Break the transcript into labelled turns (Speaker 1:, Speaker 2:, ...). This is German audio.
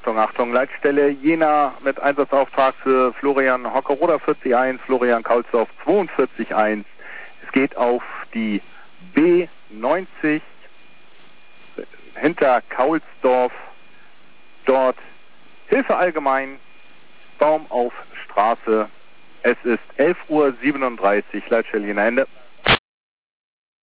Speaker 1: Achtung, Achtung, Leitstelle Jena mit Einsatzauftrag für Florian Hockeroder 40-1, Florian Kaulsdorf 42-1. Es geht auf die B90 hinter Kaulsdorf. Dort Hilfe allgemein, Baum auf Straße. Es ist 11:37 Uhr, Leitstelle Jena Ende.